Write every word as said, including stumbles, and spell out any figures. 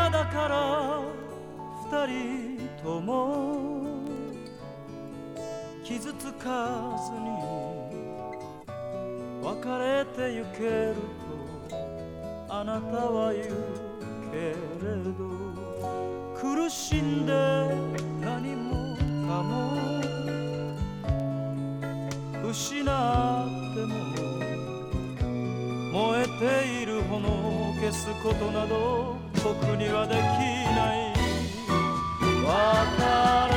今だから二人とも傷つかずに別れてゆけるとあなたは言うけれど、苦しんで何もかも失っても燃えている炎を消すことなど僕にはできない。